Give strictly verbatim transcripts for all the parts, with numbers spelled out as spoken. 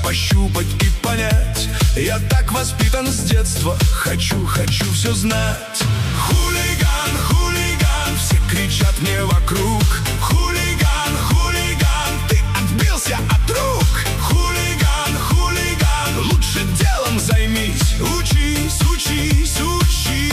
пощупать и понять. Я так воспитан с детства, хочу, хочу все знать. Хулиган, хулиган, все кричат мне вокруг. Хулиган, хулиган, ты отбился от рук. Хулиган, хулиган, лучше делом займись. Учись, учись, учись.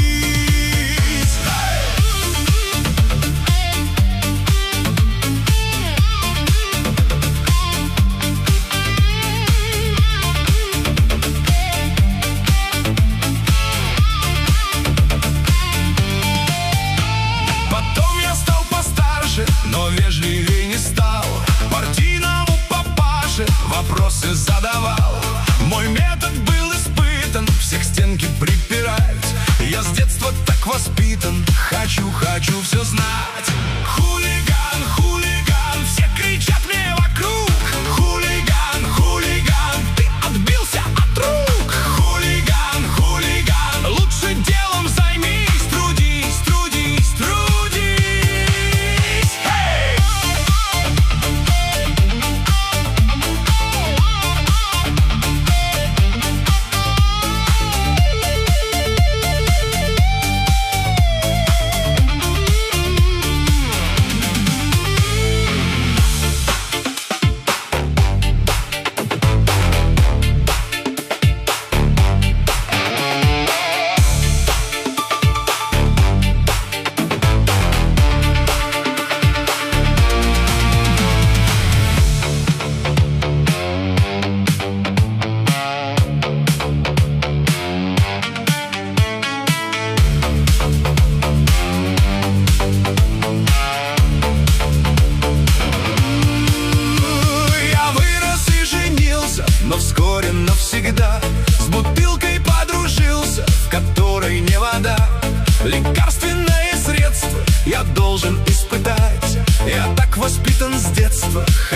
Но вежливее не стал, партийному папаше вопросы задавал. Мой метод был испытан, всех стенки припирают. Я с детства так воспитан, хочу, хочу все знать. Хулиган, хулиган, все кричат мне вокруг. Хулиган, хулиган, ты отбился от рук. Хулиган, хулиган, лучше делом займись. Трудись, трудись, трудись. Но вскоре навсегда с бутылкой подружился, в которой не вода. Лекарственное средство я должен испытать. Я так воспитан с детства,